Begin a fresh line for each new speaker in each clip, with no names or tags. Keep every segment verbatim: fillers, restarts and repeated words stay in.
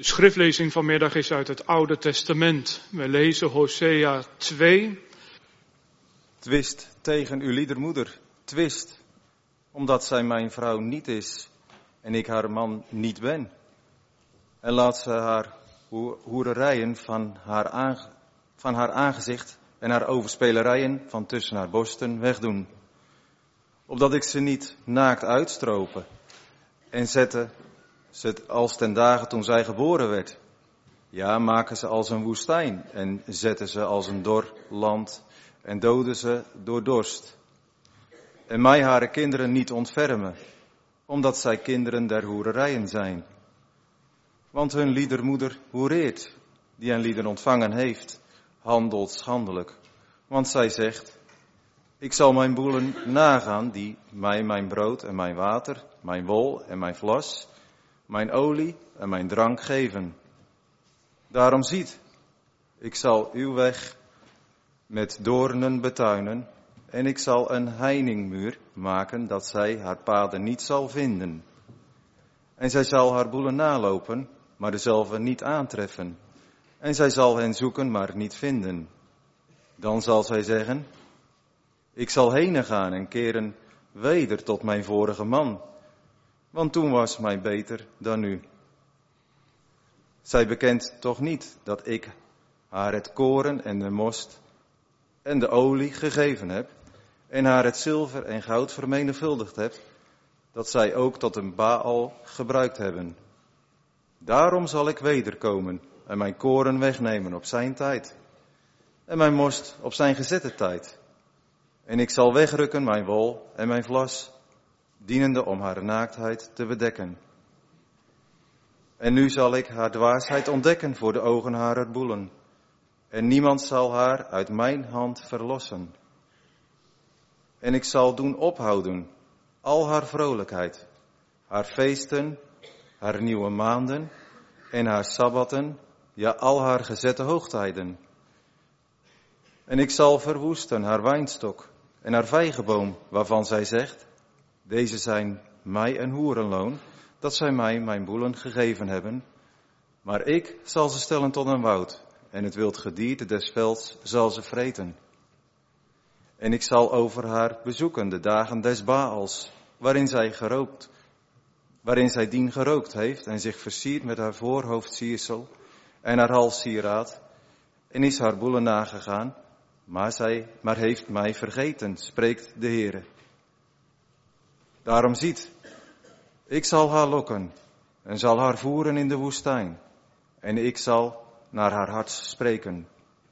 De schriftlezing vanmiddag is uit het Oude Testament. We lezen Hosea twee.
Twist tegen uw liedermoeder, twist, omdat zij mijn vrouw niet is en ik haar man niet ben. En laat ze haar hoererijen van haar, aange, van haar aangezicht en haar overspelerijen van tussen haar borsten wegdoen. Opdat ik ze niet naakt uitstropen en zette ze als ten dagen toen zij geboren werd. Ja, maken ze als een woestijn en zetten ze als een dor land en doden ze door dorst. En mij haar kinderen niet ontfermen, omdat zij kinderen der hoererijen zijn. Want hun liedermoeder hoereert, die een lieden ontvangen heeft, handelt schandelijk. Want zij zegt, ik zal mijn boelen nagaan die mij mijn brood en mijn water, mijn wol en mijn vlas, mijn olie en mijn drank geven. Daarom ziet, ik zal uw weg met doornen betuinen en ik zal een heiningmuur maken dat zij haar paden niet zal vinden. En zij zal haar boelen nalopen, maar dezelfde niet aantreffen. En zij zal hen zoeken, maar niet vinden. Dan zal zij zeggen, ik zal heen gaan en keren weder tot mijn vorige man, want toen was mij beter dan nu. Zij bekent toch niet dat ik haar het koren en de most en de olie gegeven heb, en haar het zilver en goud vermenigvuldigd heb, dat zij ook tot een Baal gebruikt hebben. Daarom zal ik wederkomen en mijn koren wegnemen op zijn tijd, en mijn most op zijn gezette tijd. En ik zal wegrukken mijn wol en mijn vlas, dienende om haar naaktheid te bedekken. En nu zal ik haar dwaasheid ontdekken voor de ogen harer boelen, en niemand zal haar uit mijn hand verlossen. En ik zal doen ophouden al haar vrolijkheid, haar feesten, haar nieuwe maanden en haar sabbatten, ja al haar gezette hoogtijden. En ik zal verwoesten haar wijnstok en haar vijgenboom, waarvan zij zegt, deze zijn mij een hoerenloon, dat zij mij mijn boelen gegeven hebben. Maar ik zal ze stellen tot een woud, en het wild gedierte des velds zal ze vreten. En ik zal over haar bezoeken de dagen des Baals, waarin zij gerookt, waarin zij dien gerookt heeft en zich versiert met haar voorhoofdsiersel en haar halssieraad, en is haar boelen nagegaan, maar zij, maar heeft mij vergeten, spreekt de Heere. Daarom ziet, ik zal haar lokken en zal haar voeren in de woestijn, en ik zal naar haar hart spreken.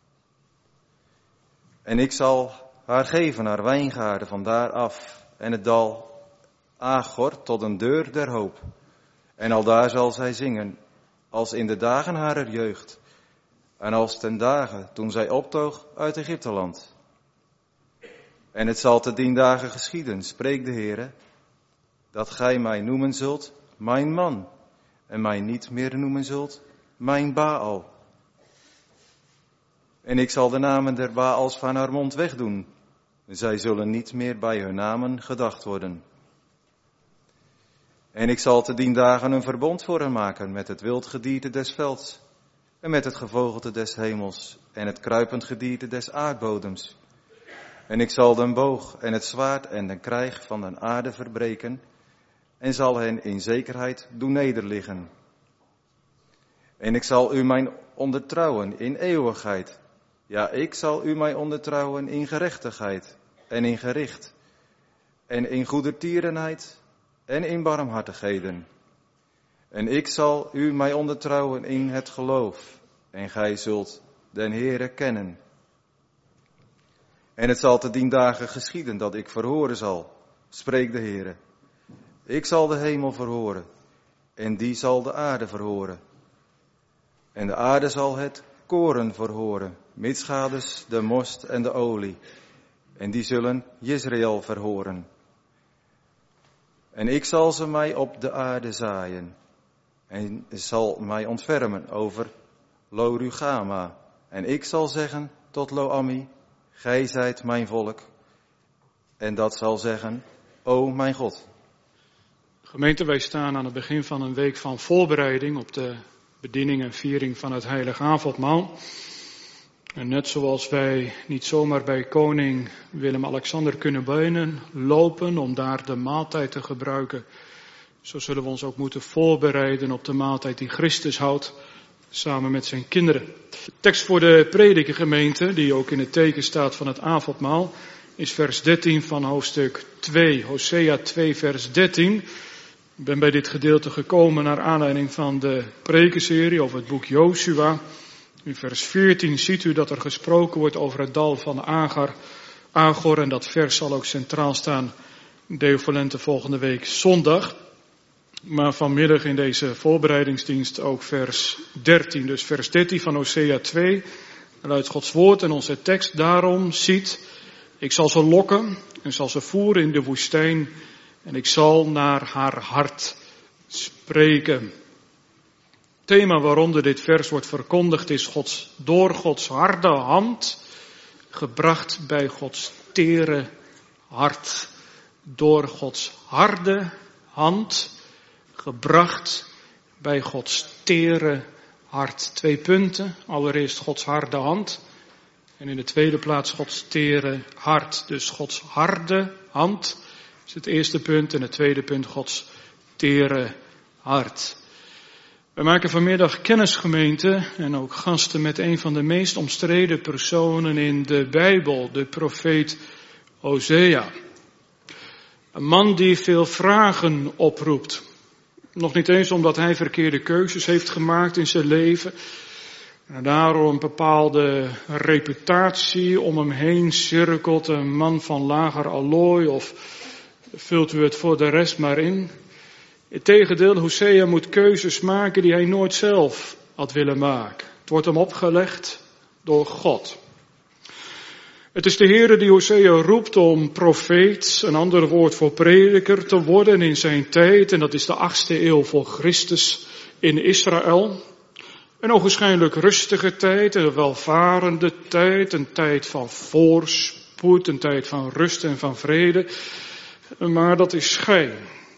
En ik zal haar geven haar wijngaarden van daar af en het dal Agor tot een deur der hoop. En aldaar zal zij zingen, als in de dagen harer jeugd, en als ten dagen toen zij optoog uit Egypteland. En het zal te dien dagen geschieden, spreekt de Heere, dat gij mij noemen zult, mijn man, en mij niet meer noemen zult, mijn Baal. En ik zal de namen der Baals van haar mond wegdoen, zij zullen niet meer bij hun namen gedacht worden. En ik zal te dien dagen een verbond voor hen maken met het wild gedierte des velds, en met het gevogelte des hemels, en het kruipend gedierte des aardbodems. En ik zal den boog en het zwaard en de krijg van de aarde verbreken, en zal hen in zekerheid doen nederliggen. En ik zal u mijn ondertrouwen in eeuwigheid. Ja, ik zal u mij ondertrouwen in gerechtigheid en in gericht en in goedertierenheid en in barmhartigheden. En ik zal u mij ondertrouwen in het geloof en gij zult den Heere kennen. En het zal te dien dagen geschieden dat ik verhoren zal, spreekt de Heere. Ik zal de hemel verhoren en die zal de aarde verhoren. En de aarde zal het koren verhoren, mitsgades de most en de olie. En die zullen Jezreel verhoren. En ik zal ze mij op de aarde zaaien. En zal mij ontfermen over Lo-Rugama. En ik zal zeggen tot Lo-Ammi, gij zijt mijn volk. En dat zal zeggen, o mijn God.
Gemeente, wij staan aan het begin van een week van voorbereiding op de bediening en viering van het heilige avondmaal. En net zoals wij niet zomaar bij koning Willem-Alexander kunnen benen lopen om daar de maaltijd te gebruiken, zo zullen we ons ook moeten voorbereiden op de maaltijd die Christus houdt, samen met zijn kinderen. De tekst voor de predikergemeente, die ook in het teken staat van het avondmaal, is vers dertien van hoofdstuk twee. Hosea twee vers dertien. Ik ben bij dit gedeelte gekomen naar aanleiding van de prekenserie over het boek Josua. In vers veertien ziet u dat er gesproken wordt over het dal van Agar, Agor. En dat vers zal ook centraal staan Deo volente volgende week zondag. Maar vanmiddag in deze voorbereidingsdienst ook vers dertien. Dus vers dertien van Hosea twee. Luidt Gods woord en onze tekst. Daarom ziet, ik zal ze lokken en zal ze voeren in de woestijn. En ik zal naar haar hart spreken. Het thema waaronder dit vers wordt verkondigd is Gods, door Gods harde hand gebracht bij Gods tere hart. Door Gods harde hand gebracht bij Gods tere hart. Twee punten. Allereerst Gods harde hand. En in de tweede plaats Gods tere hart. Dus Gods harde hand is het eerste punt. En het tweede punt Gods tere hart. We maken vanmiddag kennisgemeente en ook gasten met een van de meest omstreden personen in de Bijbel. De profeet Hosea. Een man die veel vragen oproept. Nog niet eens omdat hij verkeerde keuzes heeft gemaakt in zijn leven. En daarom een bepaalde reputatie om hem heen cirkelt. Een man van lager allooi of vult u het voor de rest maar in. Integendeel, Hosea moet keuzes maken die hij nooit zelf had willen maken. Het wordt hem opgelegd door God. Het is de Heere die Hosea roept om profeet, een ander woord voor prediker, te worden in zijn tijd. En dat is de achtste eeuw voor Christus in Israël. Een ogenschijnlijk rustige tijd, een welvarende tijd, een tijd van voorspoed, een tijd van rust en van vrede. Maar dat is schijn.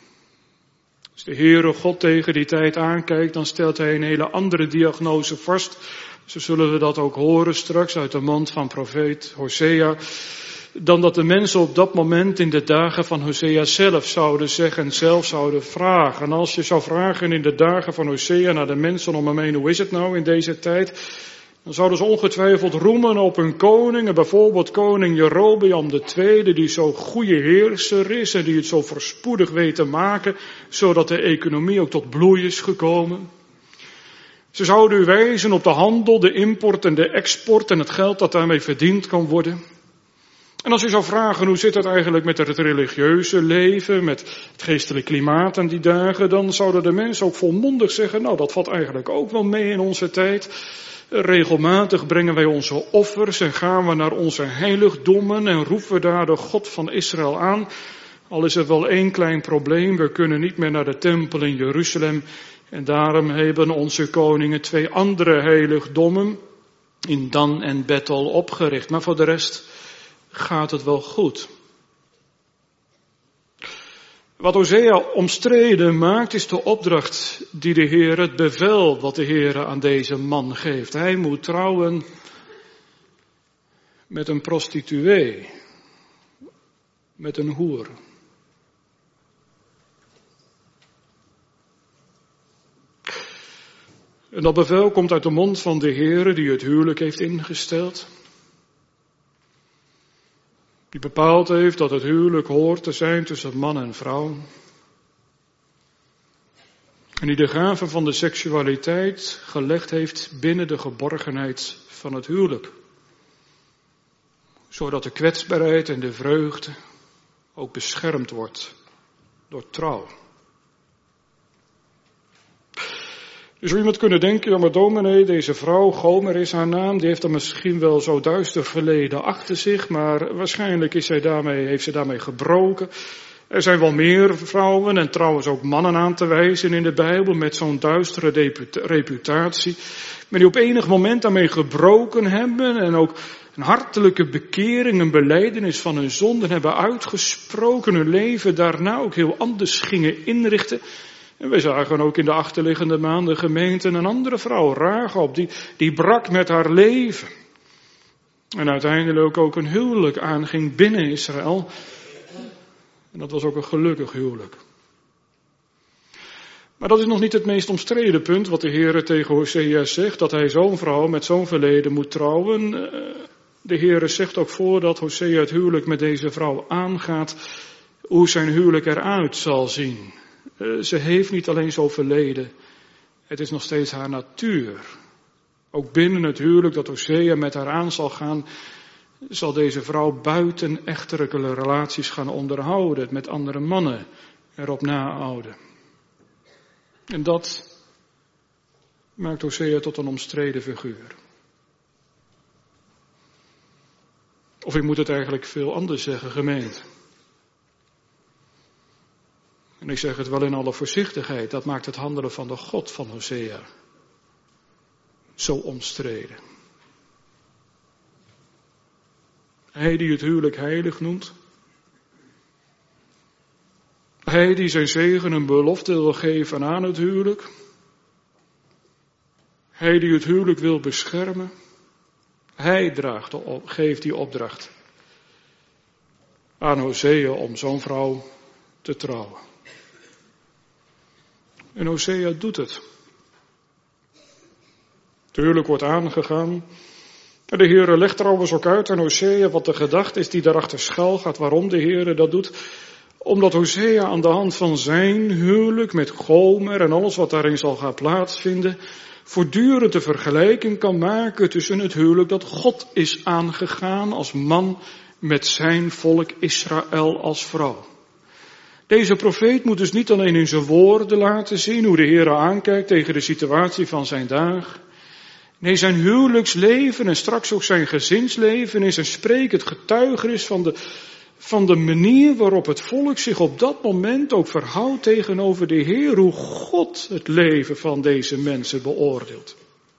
Als de Heere God tegen die tijd aankijkt, dan stelt hij een hele andere diagnose vast. Zo zullen we dat ook horen straks uit de mond van profeet Hosea. Dan dat de mensen op dat moment in de dagen van Hosea zelf zouden zeggen en zelf zouden vragen. En als je zou vragen in de dagen van Hosea naar de mensen om hem heen, hoe is het nou in deze tijd? Dan zouden ze ongetwijfeld roemen op hun koning, bijvoorbeeld koning Jerobeam de tweede, die zo'n goede heerser is en die het zo voorspoedig weet te maken, zodat de economie ook tot bloei is gekomen. Ze zouden u wijzen op de handel, de import en de export en het geld dat daarmee verdiend kan worden. En als u zou vragen hoe zit het eigenlijk met het religieuze leven, met het geestelijk klimaat aan die dagen, dan zouden de mensen ook volmondig zeggen, nou dat valt eigenlijk ook wel mee in onze tijd. Regelmatig brengen wij onze offers en gaan we naar onze heiligdommen en roepen we daar de God van Israël aan. Al is er wel één klein probleem, we kunnen niet meer naar de tempel in Jeruzalem. En daarom hebben onze koningen twee andere heiligdommen in Dan en Bethel opgericht. Maar voor de rest gaat het wel goed. Wat Hosea omstreden maakt is de opdracht die de Heer, het bevel wat de Heer aan deze man geeft. Hij moet trouwen met een prostituee, met een hoer. En dat bevel komt uit de mond van de Heere die het huwelijk heeft ingesteld. Die bepaald heeft dat het huwelijk hoort te zijn tussen man en vrouw. En die de gave van de seksualiteit gelegd heeft binnen de geborgenheid van het huwelijk. Zodat de kwetsbaarheid en de vreugde ook beschermd wordt door trouw. Dus zou iemand kunnen denken, ja maar dominee, deze vrouw, Gomer is haar naam, die heeft dan misschien wel zo duister verleden achter zich, maar waarschijnlijk is zij daarmee, heeft ze daarmee gebroken. Er zijn wel meer vrouwen en trouwens ook mannen aan te wijzen in de Bijbel met zo'n duistere reputatie, maar die op enig moment daarmee gebroken hebben en ook een hartelijke bekering, een belijdenis van hun zonden hebben uitgesproken, hun leven daarna ook heel anders gingen inrichten. En we zagen ook in de achterliggende maanden gemeente een andere vrouw, Rahab, die, die brak met haar leven. En uiteindelijk ook een huwelijk aanging binnen Israël. En dat was ook een gelukkig huwelijk. Maar dat is nog niet het meest omstreden punt wat de Heere tegen Hosea zegt, dat hij zo'n vrouw met zo'n verleden moet trouwen. De Heere zegt ook voordat Hosea het huwelijk met deze vrouw aangaat, hoe zijn huwelijk eruit zal zien. Ze heeft niet alleen zo'n verleden, het is nog steeds haar natuur. Ook binnen het huwelijk dat Hosea met haar aan zal gaan, zal deze vrouw buiten echtelijke relaties gaan onderhouden, met andere mannen erop nahouden. En dat maakt Hosea tot een omstreden figuur. Of ik moet het eigenlijk veel anders zeggen, gemeente. En ik zeg het wel in alle voorzichtigheid, dat maakt het handelen van de God van Hosea zo omstreden. Hij die het huwelijk heilig noemt. Hij die zijn zegen en belofte wil geven aan het huwelijk. Hij die het huwelijk wil beschermen. Hij draagt de op, geeft die opdracht aan Hosea om zo'n vrouw te trouwen. En Hosea doet het. Het huwelijk wordt aangegaan. En de Heere legt trouwens ook uit aan Hosea wat de gedachte is die daarachter schuil gaat, waarom de Heere dat doet. Omdat Hosea aan de hand van zijn huwelijk met Gomer en alles wat daarin zal gaan plaatsvinden, voortdurend de vergelijking kan maken tussen het huwelijk dat God is aangegaan als man met zijn volk Israël als vrouw. Deze profeet moet dus niet alleen in zijn woorden laten zien hoe de Heere aankijkt tegen de situatie van zijn dagen. Nee, zijn huwelijksleven en straks ook zijn gezinsleven is een sprekend getuigenis van de, van de manier waarop het volk zich op dat moment ook verhoudt tegenover de Heer, hoe God het leven van deze mensen beoordeelt.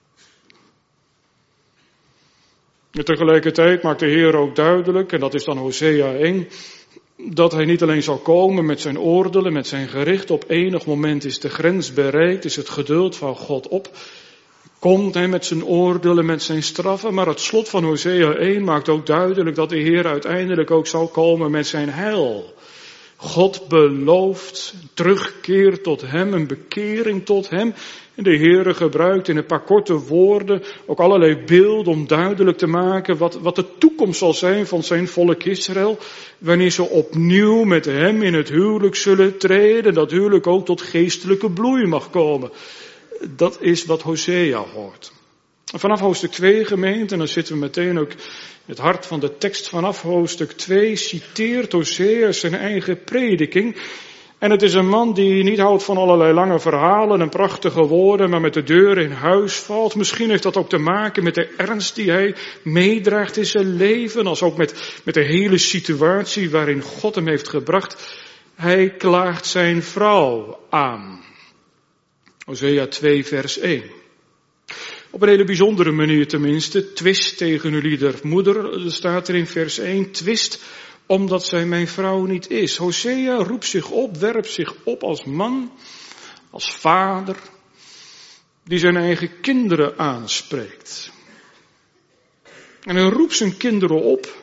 En tegelijkertijd maakt de Heer ook duidelijk, en dat is dan Hosea één, dat hij niet alleen zal komen met zijn oordelen, met zijn gericht. Op enig moment is de grens bereikt, is het geduld van God op. Komt hij met zijn oordelen, met zijn straffen, maar het slot van Hosea één maakt ook duidelijk dat de Heer uiteindelijk ook zal komen met zijn heil. God belooft terugkeer tot hem, een bekering tot hem. En de Heer gebruikt in een paar korte woorden ook allerlei beelden om duidelijk te maken wat, wat de toekomst zal zijn van zijn volk Israël. Wanneer ze opnieuw met hem in het huwelijk zullen treden, dat huwelijk ook tot geestelijke bloei mag komen. Dat is wat Hosea hoort. En vanaf hoofdstuk twee, gemeente, en dan zitten we meteen ook in het hart van de tekst, vanaf hoofdstuk twee citeert Hosea zijn eigen prediking. En het is een man die niet houdt van allerlei lange verhalen en prachtige woorden, maar met de deur in huis valt. Misschien heeft dat ook te maken met de ernst die hij meedraagt in zijn leven, als ook met, met de hele situatie waarin God hem heeft gebracht. Hij klaagt zijn vrouw aan. Hosea twee vers één. Op een hele bijzondere manier tenminste. Twist tegen jullie der moeder, staat er in vers één. Twist omdat zij mijn vrouw niet is. Hosea roept zich op, werpt zich op als man, als vader, die zijn eigen kinderen aanspreekt. En hij roept zijn kinderen op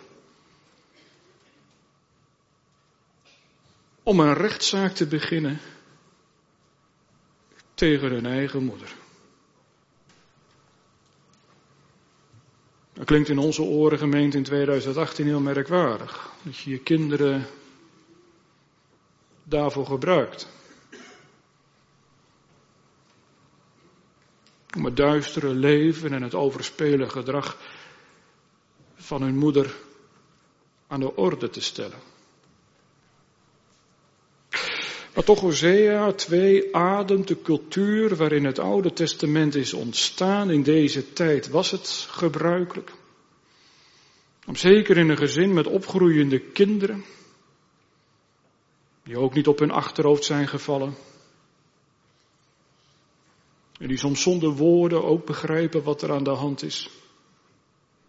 om een rechtszaak te beginnen tegen hun eigen moeder. Dat klinkt in onze oren, gemeente, in tweeduizend achttien heel merkwaardig. Dat je je kinderen daarvoor gebruikt. Om het duistere leven en het overspelen gedrag van hun moeder aan de orde te stellen. Maar toch Hosea twee ademt de cultuur waarin het Oude Testament is ontstaan. In deze tijd was het gebruikelijk. Om zeker in een gezin met opgroeiende kinderen, die ook niet op hun achterhoofd zijn gevallen. En die soms zonder woorden ook begrijpen wat er aan de hand is.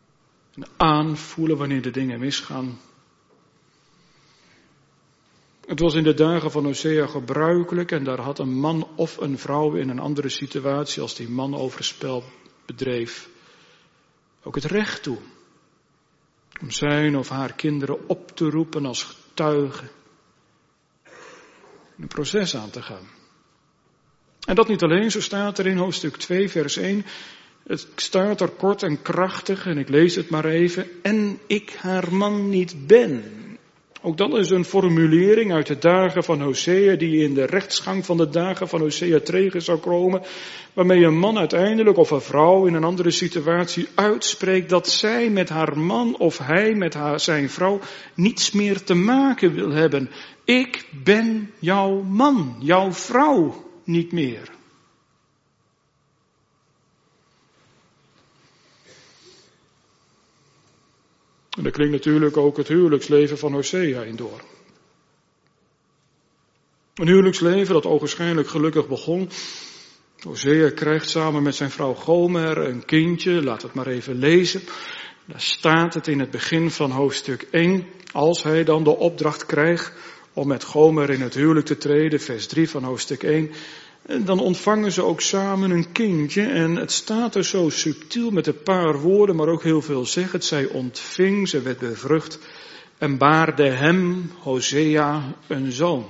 En aanvoelen wanneer de dingen misgaan. Het was in de dagen van Hosea gebruikelijk en daar had een man of een vrouw in een andere situatie, als die man overspel bedreef, ook het recht toe om zijn of haar kinderen op te roepen als getuigen en een proces aan te gaan. En dat niet alleen, zo staat er in hoofdstuk twee vers één, het staat er kort en krachtig en ik lees het maar even, en ik haar man niet ben. Ook dat is een formulering uit de dagen van Hosea die in de rechtsgang van de dagen van Hosea tegen zou komen, waarmee een man uiteindelijk of een vrouw in een andere situatie uitspreekt dat zij met haar man of hij met haar, zijn vrouw niets meer te maken wil hebben. Ik ben jouw man, jouw vrouw niet meer. En daar klinkt natuurlijk ook het huwelijksleven van Hosea in door. Een huwelijksleven dat ogenschijnlijk gelukkig begon. Hosea krijgt samen met zijn vrouw Gomer een kindje, laat het maar even lezen. Daar staat het in het begin van hoofdstuk één, als hij dan de opdracht krijgt om met Gomer in het huwelijk te treden, vers drie van hoofdstuk één. Dan ontvangen ze ook samen een kindje en het staat er zo subtiel met een paar woorden, maar ook heel veel zeggend. Zij ontving, ze werd bevrucht en baarde hem, Hosea, een zoon.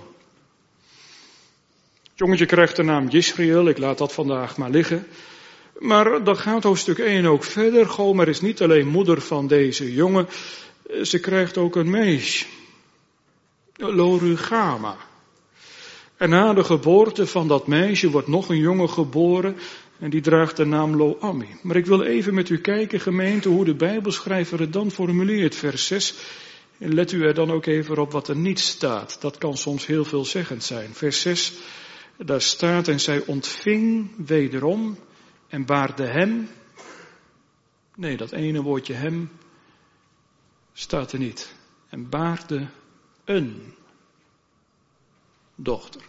Het jongetje krijgt de naam Jisrael, ik laat dat vandaag maar liggen. Maar dan gaat hoofdstuk één ook verder. Gomer is niet alleen moeder van deze jongen, ze krijgt ook een meisje, Lo-ruhama. En na de geboorte van dat meisje wordt nog een jongen geboren en die draagt de naam Lo-ammi. Maar ik wil even met u kijken, gemeente, hoe de Bijbelschrijver het dan formuleert, vers zes. En let u er dan ook even op wat er niet staat. Dat kan soms heel veelzeggend zijn. Vers zes, daar staat, en zij ontving wederom en baarde hem. Nee, dat ene woordje hem staat er niet. En baarde een dochter.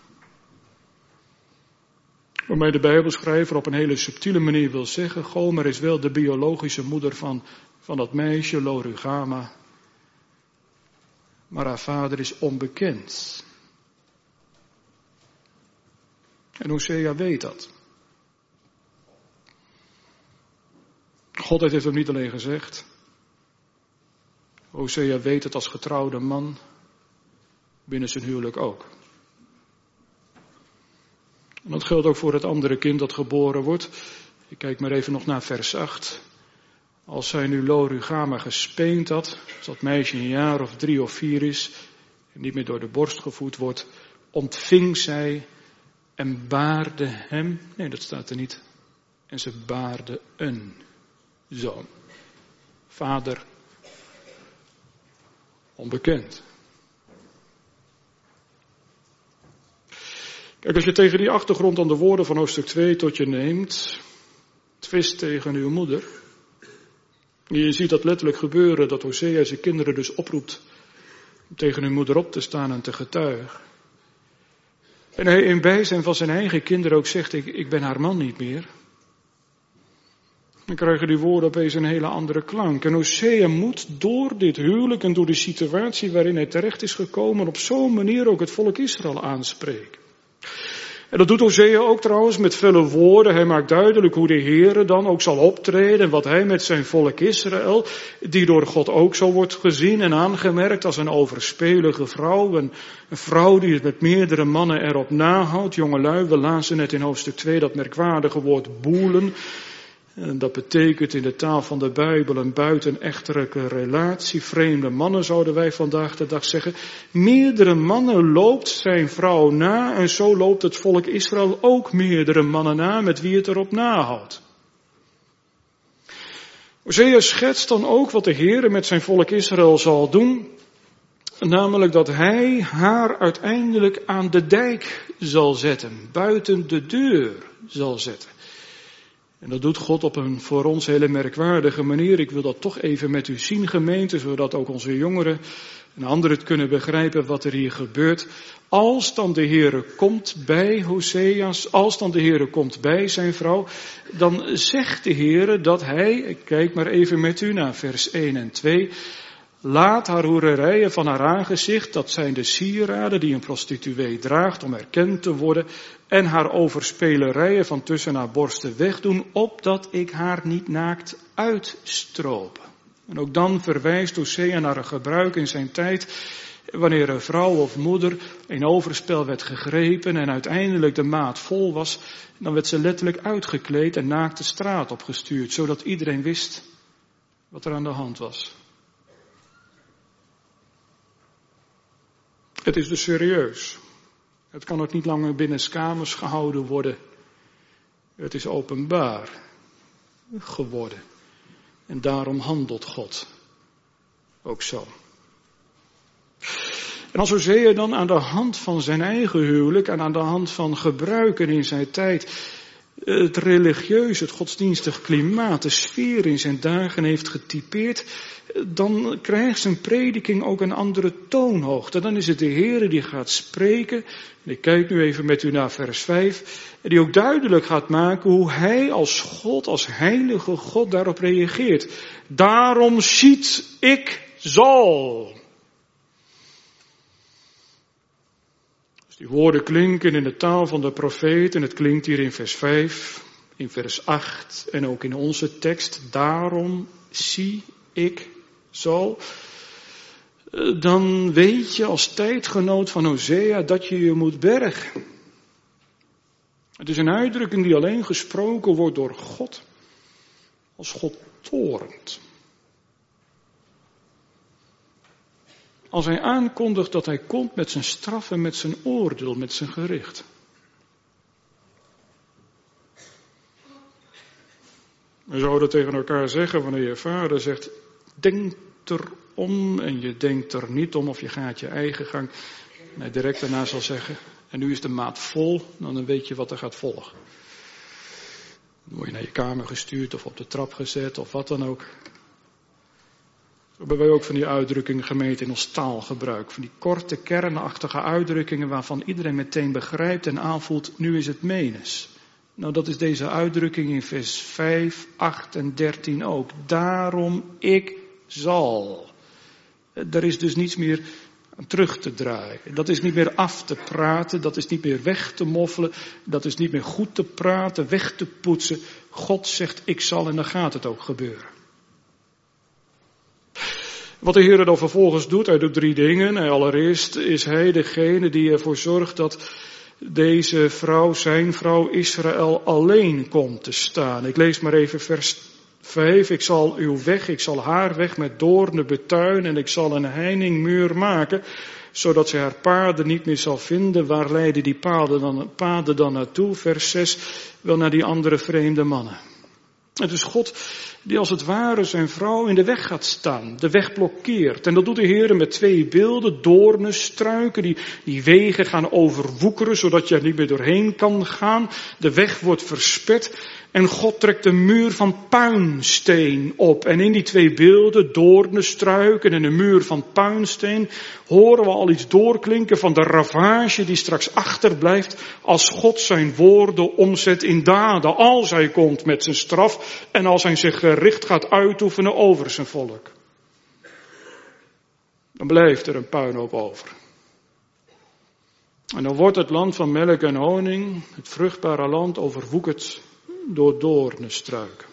Waarmee de Bijbelschrijver op een hele subtiele manier wil zeggen, Gomer is wel de biologische moeder van, van dat meisje, Lo-ruhama. Maar haar vader is onbekend. En Hosea weet dat. God heeft hem niet alleen gezegd. Hosea weet het als getrouwde man binnen zijn huwelijk ook. En dat geldt ook voor het andere kind dat geboren wordt. Ik kijk maar even nog naar vers acht. Als zij nu Lo-ruhama gespeend had, als dat meisje een jaar of drie of vier is en niet meer door de borst gevoed wordt, ontving zij en baarde hem. Nee, dat staat er niet. En ze baarde een zoon. Vader onbekend. Kijk, als je tegen die achtergrond dan de woorden van hoofdstuk twee tot je neemt, twist tegen uw moeder. Je ziet dat letterlijk gebeuren, dat Hosea zijn kinderen dus oproept om tegen hun moeder op te staan en te getuigen. En hij in bijzijn van zijn eigen kinderen ook zegt, ik, ik ben haar man niet meer. Dan krijgen die woorden opeens een hele andere klank. En Hosea moet door dit huwelijk en door de situatie waarin hij terecht is gekomen op zo'n manier ook het volk Israël aanspreken. En dat doet Hosea ook trouwens met vele woorden. Hij maakt duidelijk hoe de Heere dan ook zal optreden en wat hij met zijn volk Israël, die door God ook zo wordt gezien en aangemerkt als een overspelige vrouw. Een, een vrouw die het met meerdere mannen erop nahoudt. Jongelui, we lazen net in hoofdstuk twee dat merkwaardige woord boelen. En dat betekent in de taal van de Bijbel een buitenechtelijke relatie. Vreemde mannen zouden wij vandaag de dag zeggen. Meerdere mannen loopt zijn vrouw na en zo loopt het volk Israël ook meerdere mannen na met wie het erop nahoudt. Hosea schetst dan ook wat de Heere met zijn volk Israël zal doen. Namelijk dat hij haar uiteindelijk aan de dijk zal zetten. Buiten de deur zal zetten. En dat doet God op een voor ons hele merkwaardige manier. Ik wil dat toch even met u zien, gemeente, zodat ook onze jongeren en anderen het kunnen begrijpen wat er hier gebeurt. Als dan de Heere komt bij Hosea's, als dan de Heere komt bij zijn vrouw, dan zegt de Heere dat hij, ik kijk maar even met u naar vers één en twee, Laat haar hoererijen van haar aangezicht, dat zijn de sieraden die een prostituee draagt om erkend te worden, en haar overspelerijen van tussen haar borsten wegdoen, opdat ik haar niet naakt uitstropen. En ook dan verwijst Hosea naar een gebruik in zijn tijd, wanneer een vrouw of moeder in overspel werd gegrepen en uiteindelijk de maat vol was, dan werd ze letterlijk uitgekleed en naakt de straat opgestuurd, zodat iedereen wist wat er aan de hand was. Het is dus serieus. Het kan ook niet langer binnenskamers gehouden worden. Het is openbaar geworden. En daarom handelt God ook zo. En als Hosea dan aan de hand van zijn eigen huwelijk en aan de hand van gebruiken in zijn tijd het religieus, het godsdienstig klimaat, de sfeer in zijn dagen heeft getypeerd, dan krijgt zijn prediking ook een andere toonhoogte. Dan is het de Heere die gaat spreken. En ik kijk nu even met u naar vers vijf. En die ook duidelijk gaat maken hoe hij als God, als heilige God daarop reageert. Daarom ziet ik zal. Dus die woorden klinken in de taal van de profeet. En het klinkt hier in vers vijf, in vers acht en ook in onze tekst. Daarom zie ik zal. Dan weet je als tijdgenoot van Hosea dat je je moet bergen. Het is een uitdrukking die alleen gesproken wordt door God. Als God toornt. Als hij aankondigt dat hij komt met zijn straf en met zijn oordeel, met zijn gericht. We zouden tegen elkaar zeggen wanneer je vader zegt, denk erom en je denkt er niet om of je gaat je eigen gang. En hij direct daarna zal zeggen, en nu is de maat vol, dan weet je wat er gaat volgen. Dan word je naar je kamer gestuurd of op de trap gezet of wat dan ook. Zo hebben wij ook van die uitdrukkingen gemeten in ons taalgebruik. Van die korte, kernachtige uitdrukkingen waarvan iedereen meteen begrijpt en aanvoelt, nu is het menens. Nou, dat is deze uitdrukking in vers vijf, acht en dertien ook. Daarom ik zal. Er is dus niets meer aan terug te draaien. Dat is niet meer af te praten, dat is niet meer weg te moffelen, dat is niet meer goed te praten, weg te poetsen. God zegt ik zal en dan gaat het ook gebeuren. Wat de Heer dan vervolgens doet, hij doet drie dingen. Allereerst is hij degene die ervoor zorgt dat deze vrouw, zijn vrouw Israël, alleen komt te staan. Ik lees maar even vers vijf. Ik zal uw weg, ik zal haar weg met doornen betuinen en ik zal een heiningmuur maken, zodat zij haar paarden niet meer zal vinden. Waar leiden die paden dan, paden dan naartoe? Vers zes, wel naar die andere vreemde mannen. Het is God die als het ware zijn vrouw in de weg gaat staan, de weg blokkeert. En dat doet de Heer met twee beelden, doornen, struiken, die, die wegen gaan overwoekeren, zodat je er niet meer doorheen kan gaan. De weg wordt versperd en God trekt een muur van puinsteen op. En in die twee beelden, doornen, struiken en een muur van puinsteen, horen we al iets doorklinken van de ravage die straks achterblijft als God zijn woorden omzet in daden. Als hij komt met zijn straf en als hij zich gericht gaat uitoefenen over zijn volk. Dan blijft er een puinhoop over. En dan wordt het land van melk en honing, het vruchtbare land, overwoekerd door doornenstruiken.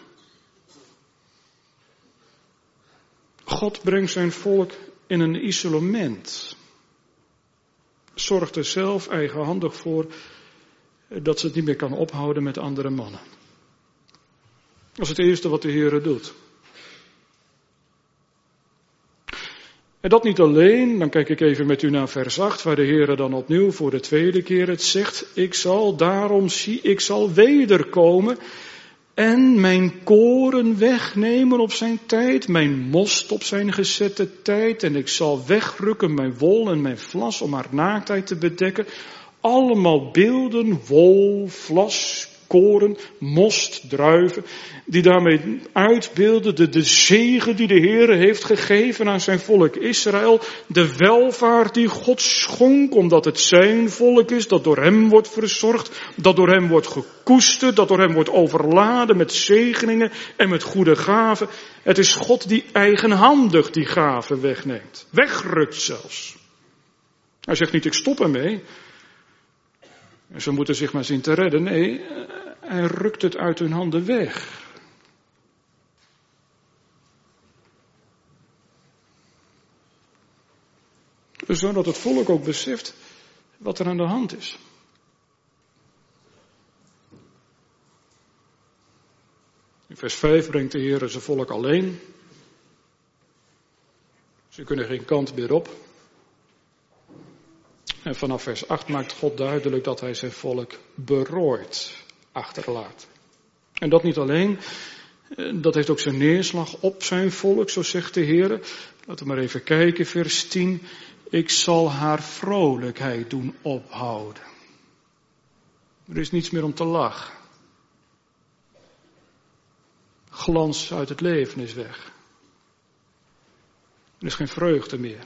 God brengt zijn volk in een isolement. Zorgt er zelf eigenhandig voor dat ze het niet meer kan ophouden met andere mannen. Dat is het eerste wat de Heer doet. En dat niet alleen, dan kijk ik even met u naar vers acht, waar de Heer dan opnieuw voor de tweede keer het zegt. Ik zal, daarom zie, ik zal wederkomen en mijn koren wegnemen op zijn tijd, mijn most op zijn gezette tijd. En ik zal wegrukken mijn wol en mijn vlas om haar naaktheid te bedekken. Allemaal beelden, wol, vlas, koren, most, druiven, die daarmee uitbeelden de, de zegen die de Heere heeft gegeven aan zijn volk Israël, de welvaart die God schonk, omdat het zijn volk is, dat door hem wordt verzorgd, dat door hem wordt gekoesterd, dat door hem wordt overladen met zegeningen en met goede gaven. Het is God die eigenhandig die gaven wegneemt, wegrukt zelfs. Hij zegt niet, ik stop ermee. En ze moeten zich maar zien te redden. Nee, hij rukt het uit hun handen weg. Zodat het volk ook beseft wat er aan de hand is. In vers vijf brengt de Heer zijn volk alleen. Ze kunnen geen kant meer op. En vanaf vers acht maakt God duidelijk dat hij zijn volk berooid achterlaat. En dat niet alleen, dat heeft ook zijn neerslag op zijn volk, zo zegt de Heer. Laten we maar even kijken, vers tien. Ik zal haar vrolijkheid doen ophouden. Er is niets meer om te lachen. Glans uit het leven is weg. Er is geen vreugde meer.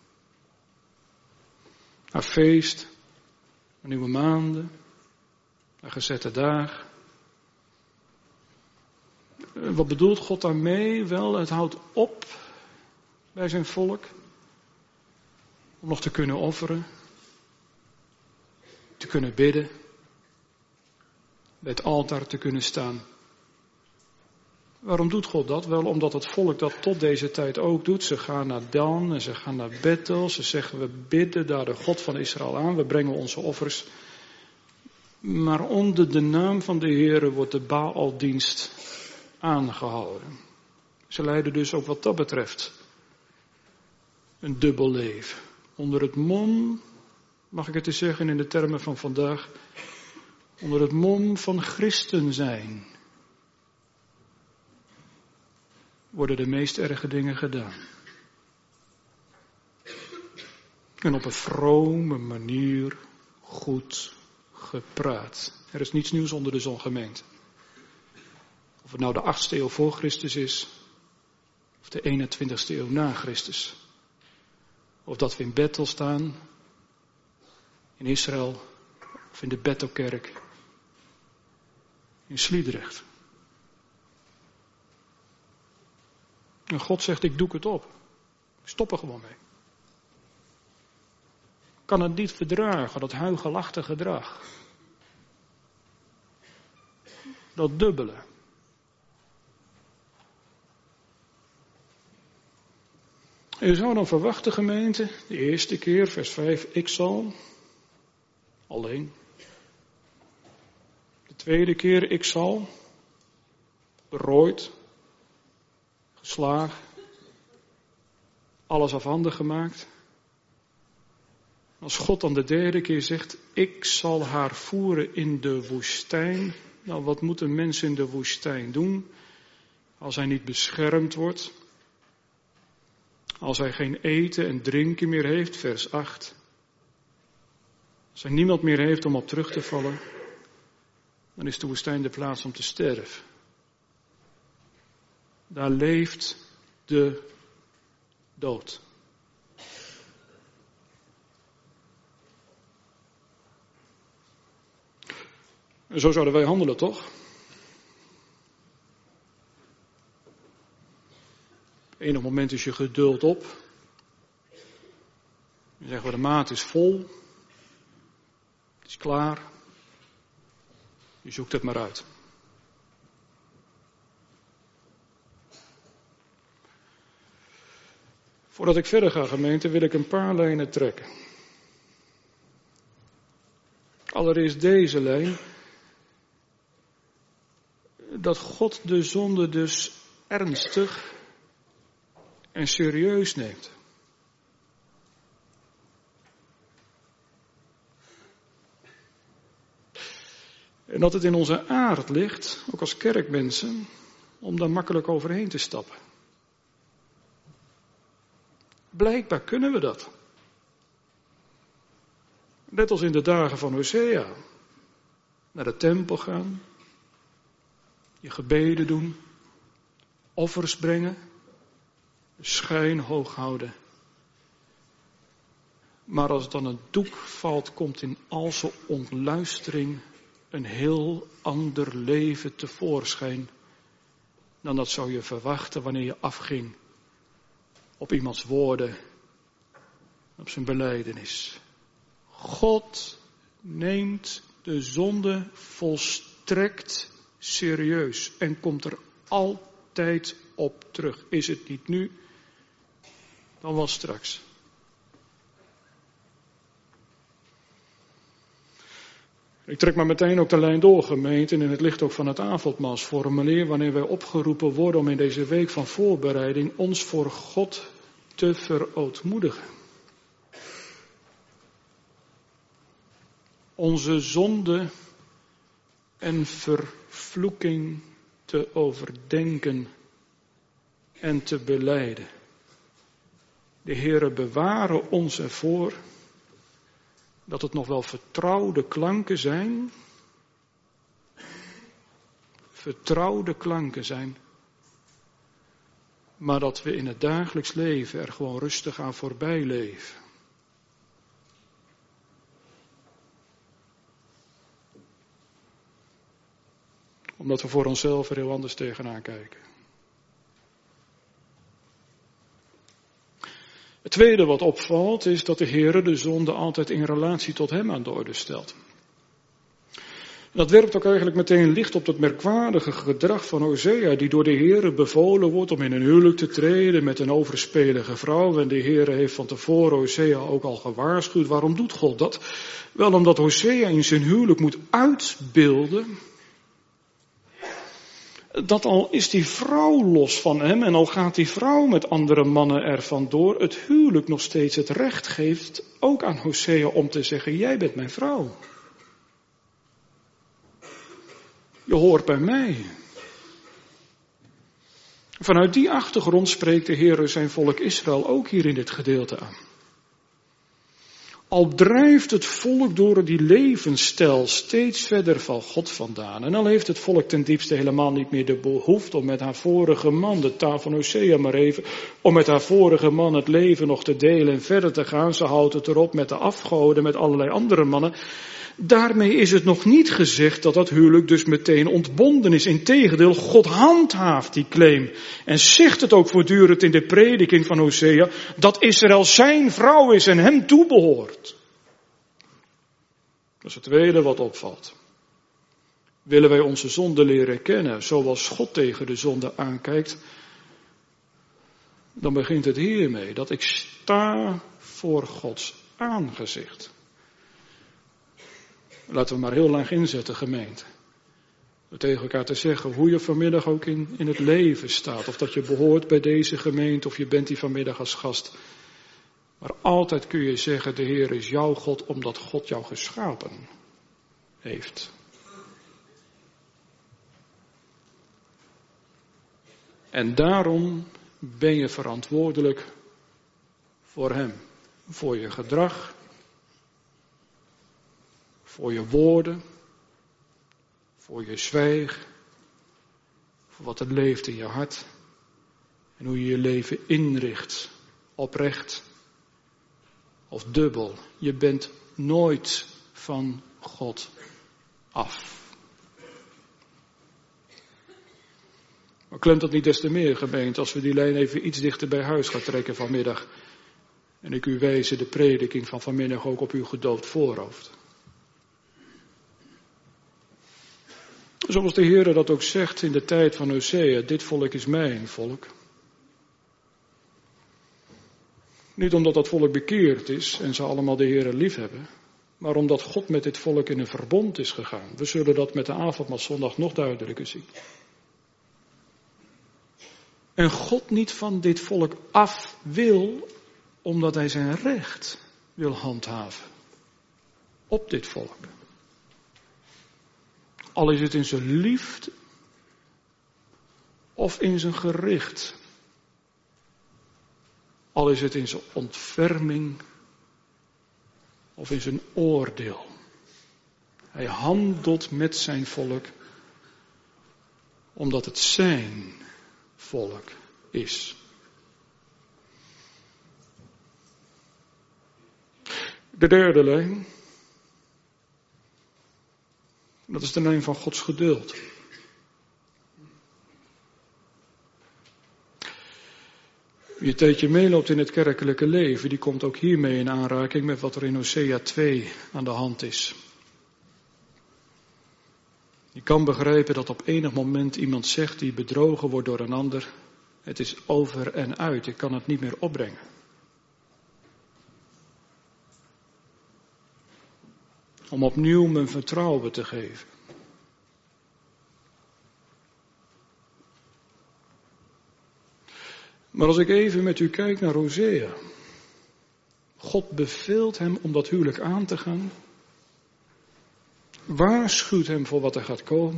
Haar feest, haar nieuwe maanden, haar gezette dagen. Wat bedoelt God daarmee? Wel, het houdt op bij zijn volk. Om nog te kunnen offeren. Te kunnen bidden. Bij het altaar te kunnen staan. Waarom doet God dat? Wel omdat het volk dat tot deze tijd ook doet. Ze gaan naar Dan en ze gaan naar Bethel. Ze zeggen we bidden daar de God van Israël aan. We brengen onze offers. Maar onder de naam van de Heere wordt de Baaldienst aangehouden. Ze leiden dus ook wat dat betreft een dubbel leven. Onder het mom, mag ik het eens zeggen in de termen van vandaag, onder het mom van christen zijn, worden de meest erge dingen gedaan. En op een vrome manier goed gepraat. Er is niets nieuws onder de zon, gemeente. Of het nou de achtste eeuw voor Christus is, of de eenentwintigste eeuw na Christus. Of dat we in Bethel staan, in Israël, of in de Bethelkerk, in Sliedrecht. En God zegt, ik doe het op. Ik stop er gewoon mee. Ik kan het niet verdragen, dat huigelachtige gedrag. Dat dubbele. Je zou dan verwachten, gemeente, de eerste keer, vers vijf, ik zal, alleen. De tweede keer, ik zal, berooid, geslagen, alles afhandig gemaakt. Als God dan de derde keer zegt, ik zal haar voeren in de woestijn. Nou, wat moet een mens in de woestijn doen als hij niet beschermd wordt? Als hij geen eten en drinken meer heeft, vers acht. Als hij niemand meer heeft om op terug te vallen, dan is de woestijn de plaats om te sterven. Daar leeft de dood. En zo zouden wij handelen, toch? Op enig moment is je geduld op. Dan zeggen we, de maat is vol. Het is klaar. Je zoekt het maar uit. Voordat ik verder ga, gemeente, wil ik een paar lijnen trekken. Allereerst deze lijn. Dat God de zonde dus ernstig en serieus neemt. En dat het in onze aard ligt, ook als kerkmensen, om daar makkelijk overheen te stappen. Blijkbaar kunnen we dat. Net als in de dagen van Hosea. Naar de tempel gaan, je gebeden doen, offers brengen, de schijn hoog houden. Maar als dan het doek valt, komt in al zijn ontluistering een heel ander leven tevoorschijn dan dat zou je verwachten wanneer je afging op iemands woorden, op zijn belijdenis. God neemt de zonde volstrekt serieus en komt er altijd op terug. Is het niet nu, dan wel straks. Ik trek maar meteen ook de lijn door, gemeente, en in het licht ook van het avondmaalsformulier, wanneer wij opgeroepen worden om in deze week van voorbereiding ons voor God te verootmoedigen. Onze zonde en vervloeking te overdenken en te belijden. De Heere beware ons ervoor dat het nog wel vertrouwde klanken zijn, vertrouwde klanken zijn, maar dat we in het dagelijks leven er gewoon rustig aan voorbij leven. Omdat we voor onszelf er heel anders tegenaan kijken. Het tweede wat opvalt is dat de Heere de zonde altijd in relatie tot hem aan de orde stelt. Dat werpt ook eigenlijk meteen licht op het merkwaardige gedrag van Hosea, die door de Heere bevolen wordt om in een huwelijk te treden met een overspelige vrouw. En de Heere heeft van tevoren Hosea ook al gewaarschuwd. Waarom doet God dat? Wel omdat Hosea in zijn huwelijk moet uitbeelden dat al is die vrouw los van hem en al gaat die vrouw met andere mannen er vandoor, het huwelijk nog steeds het recht geeft, ook aan Hosea om te zeggen, jij bent mijn vrouw. Je hoort bij mij. Vanuit die achtergrond spreekt de Heer zijn volk Israël ook hier in dit gedeelte aan. Al drijft het volk door die levensstijl steeds verder van God vandaan. En al heeft het volk ten diepste helemaal niet meer de behoefte om met haar vorige man, de taal van Hosea maar even, om met haar vorige man het leven nog te delen en verder te gaan. Ze houdt het erop met de afgoden, met allerlei andere mannen. Daarmee is het nog niet gezegd dat dat huwelijk dus meteen ontbonden is. Integendeel, God handhaaft die claim. En zegt het ook voortdurend in de prediking van Hosea, dat Israël zijn vrouw is en hem toebehoort. Dat is het tweede wat opvalt. Willen wij onze zonde leren kennen, zoals God tegen de zonde aankijkt, dan begint het hiermee, dat ik sta voor Gods aangezicht. Laten we maar heel lang inzetten, gemeente. Door tegen elkaar te zeggen hoe je vanmiddag ook in, in het leven staat. Of dat je behoort bij deze gemeente of je bent hier vanmiddag als gast. Maar altijd kun je zeggen, de Heer is jouw God omdat God jou geschapen heeft. En daarom ben je verantwoordelijk voor Hem. Voor je gedrag. Voor je woorden, voor je zwijg, voor wat er leeft in je hart en hoe je je leven inricht, oprecht of dubbel. Je bent nooit van God af. Maar klemt dat niet des te meer, gemeente, als we die lijn even iets dichter bij huis gaan trekken vanmiddag en ik u wijze de prediking van vanmiddag ook op uw gedoofd voorhoofd. Zoals de Heer dat ook zegt in de tijd van Hosea, dit volk is mijn volk. Niet omdat dat volk bekeerd is en ze allemaal de Heer lief hebben, maar omdat God met dit volk in een verbond is gegaan. We zullen dat met de avondmaalszondag nog duidelijker zien. En God niet van dit volk af wil, omdat hij zijn recht wil handhaven op dit volk. Al is het in zijn liefde of in zijn gericht. Al is het in zijn ontferming of in zijn oordeel. Hij handelt met zijn volk Omdat het zijn volk is. De derde lijn. Dat is de lijn van Gods geduld. Wie een tijdje meeloopt in het kerkelijke leven, die komt ook hiermee in aanraking met wat er in Hosea twee aan de hand is. Je kan begrijpen dat op enig moment iemand zegt die bedrogen wordt door een ander, het is over en uit, ik kan het niet meer opbrengen. Om opnieuw mijn vertrouwen te geven. Maar als ik even met u kijk naar Hosea. God beveelt hem om dat huwelijk aan te gaan. Waarschuwt hem voor wat er gaat komen.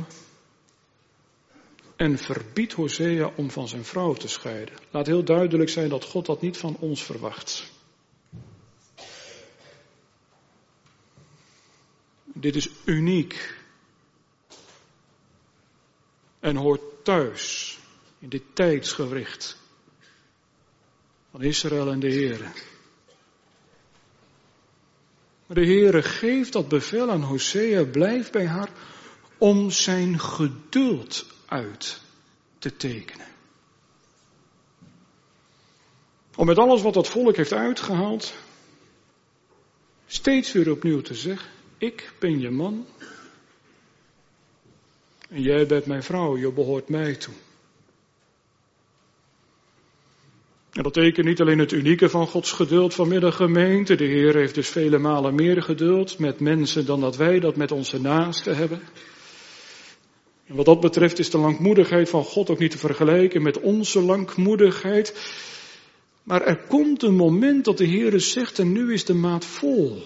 En verbiedt Hosea om van zijn vrouw te scheiden. Laat heel duidelijk zijn dat God dat niet van ons verwacht. Dit is uniek. En hoort thuis in dit tijdsgewricht van Israël en de Heere. Maar de Heere geeft dat bevel aan Hosea, blijf bij haar, om zijn geduld uit te tekenen. Om met alles wat dat volk heeft uitgehaald, steeds weer opnieuw te zeggen, ik ben je man en jij bent mijn vrouw, je behoort mij toe. En dat tekent niet alleen het unieke van Gods geduld vanmiddag gemeente. De Heer heeft dus vele malen meer geduld met mensen dan dat wij dat met onze naasten hebben. En wat dat betreft is de langmoedigheid van God ook niet te vergelijken met onze langmoedigheid. Maar er komt een moment dat de Heer zegt en nu is de maat vol.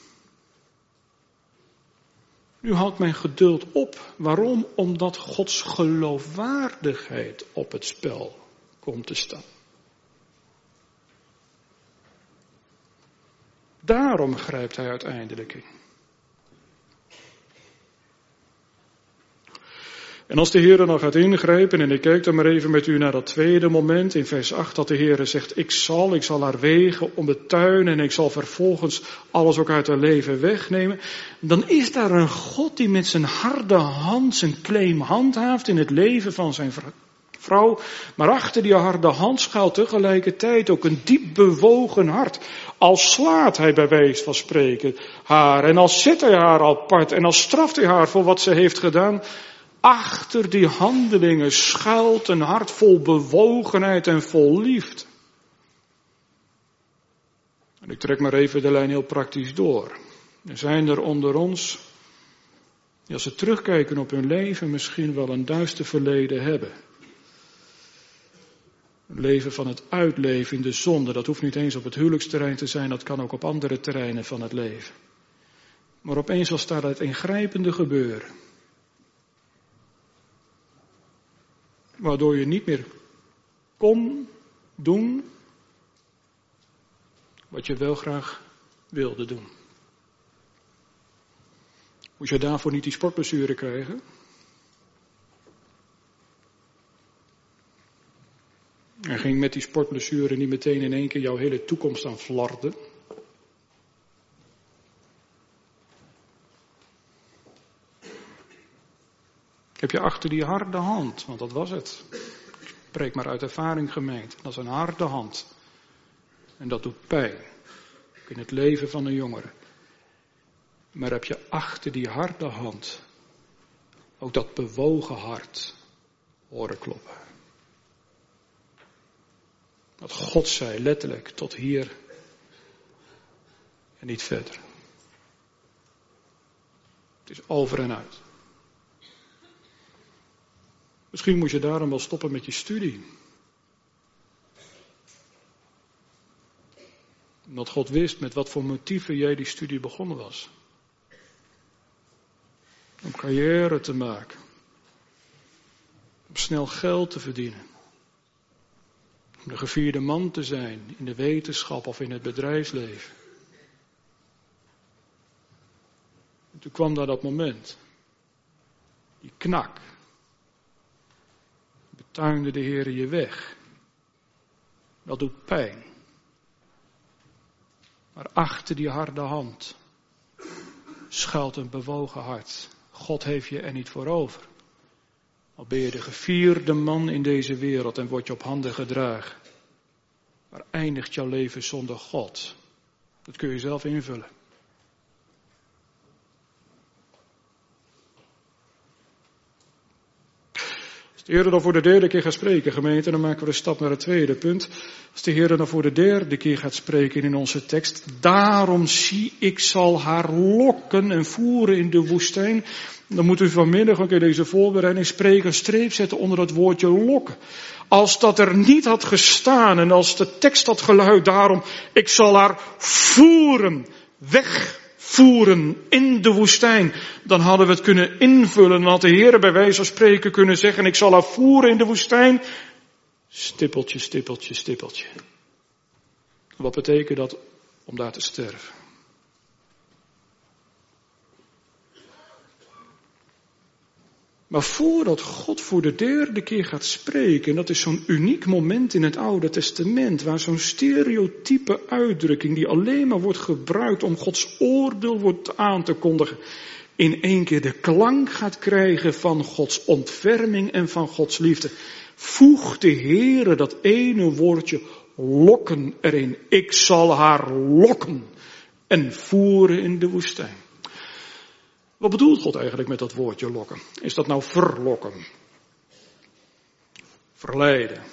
Nu houdt mijn geduld op. Waarom? Omdat Gods geloofwaardigheid op het spel komt te staan. Daarom grijpt hij uiteindelijk in. En als de Heer dan gaat ingrijpen, en ik kijk dan maar even met u naar dat tweede moment in vers acht, dat de Heer zegt, ik zal, ik zal haar wegen om de tuin en ik zal vervolgens alles ook uit haar leven wegnemen. Dan is daar een God die met zijn harde hand zijn claim handhaaft in het leven van zijn vrouw. Maar achter die harde hand schuilt tegelijkertijd ook een diep bewogen hart. Als slaat hij bij wijze van spreken haar en als zet hij haar apart en als straft hij haar voor wat ze heeft gedaan. Achter die handelingen schuilt een hart vol bewogenheid en vol liefde. En ik trek maar even de lijn heel praktisch door. Er zijn er onder ons, die als ze terugkijken op hun leven, misschien wel een duister verleden hebben. Een leven van het uitleven in de zonde, dat hoeft niet eens op het huwelijksterrein te zijn, dat kan ook op andere terreinen van het leven. Maar opeens was daar het ingrijpende gebeuren. Waardoor je niet meer kon doen wat je wel graag wilde doen. Moest je daarvoor niet die sportblessure krijgen? En ging met die sportblessure niet meteen in één keer jouw hele toekomst aan flarden? Heb je achter die harde hand, want dat was het. Ik spreek maar uit ervaring gemeente. Dat is een harde hand. En dat doet pijn. Ook in het leven van een jongere. Maar heb je achter die harde hand ook dat bewogen hart horen kloppen. Dat God zei letterlijk tot hier en niet verder. Het is over en uit. Misschien moet je daarom wel stoppen met je studie. Omdat God wist met wat voor motieven jij die studie begonnen was. Om carrière te maken. Om snel geld te verdienen. Om de gevierde man te zijn in de wetenschap of in het bedrijfsleven. En toen kwam daar dat moment. Die knak. tuinde de Heere je weg. Dat doet pijn. Maar achter die harde hand schuilt een bewogen hart. God heeft je er niet voor over. Al ben je de gevierde man in deze wereld en word je op handen gedragen. Maar eindigt jouw leven zonder God? Dat kun je zelf invullen. Als de Heer dan voor de derde keer gaat spreken, gemeente, dan maken we een stap naar het tweede punt. Als de Heer dan voor de derde keer gaat spreken in onze tekst. Daarom zie ik zal haar lokken en voeren in de woestijn. Dan moet u vanmiddag ook in deze voorbereiding spreken, een streep zetten onder het woordje lokken. Als dat er niet had gestaan en als de tekst had geluid, daarom ik zal haar voeren, wegvoeren in de woestijn. Dan hadden we het kunnen invullen. Dan had de Heer bij wijze van spreken kunnen zeggen, ik zal haar voeren in de woestijn. Stippeltje, stippeltje, stippeltje. Wat betekent dat om daar te sterven? Maar voordat God voor de derde keer gaat spreken, en dat is zo'n uniek moment in het Oude Testament, waar zo'n stereotype uitdrukking, die alleen maar wordt gebruikt om Gods oordeel wordt aan te kondigen, in één keer de klank gaat krijgen van Gods ontferming en van Gods liefde. Voeg de Heere dat ene woordje lokken erin. Ik zal haar lokken en voeren in de woestijn. Wat bedoelt God eigenlijk met dat woordje lokken? Is dat nou verlokken? Verleiden?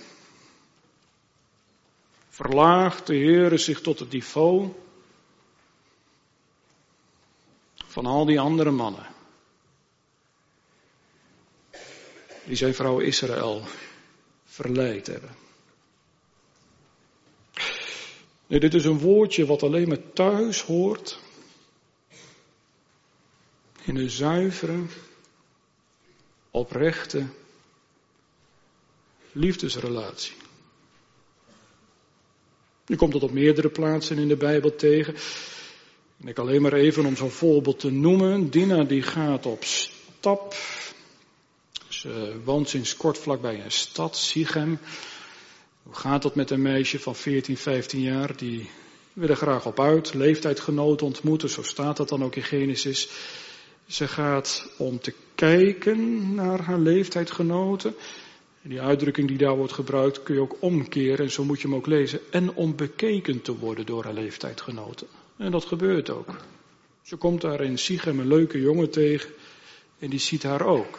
Verlaagt de Heere zich tot het niveau van al die andere mannen die zijn vrouw Israël verleid hebben? Nee, dit is een woordje wat alleen maar thuis hoort in een zuivere, oprechte liefdesrelatie. Je komt het op meerdere plaatsen in de Bijbel tegen. En ik alleen maar even om zo'n voorbeeld te noemen. Dina die gaat op stap. Ze woont sinds kort vlakbij een stad, Sichem. Hoe gaat dat met een meisje van veertien, vijftien jaar? Die wil er graag op uit, leeftijdgenoten ontmoeten. Zo staat dat dan ook in Genesis. Ze gaat om te kijken naar haar leeftijdgenoten. En die uitdrukking die daar wordt gebruikt kun je ook omkeren. En zo moet je hem ook lezen. En om bekeken te worden door haar leeftijdgenoten. En dat gebeurt ook. Ze komt daar in Sichem een leuke jongen tegen. En die ziet haar ook.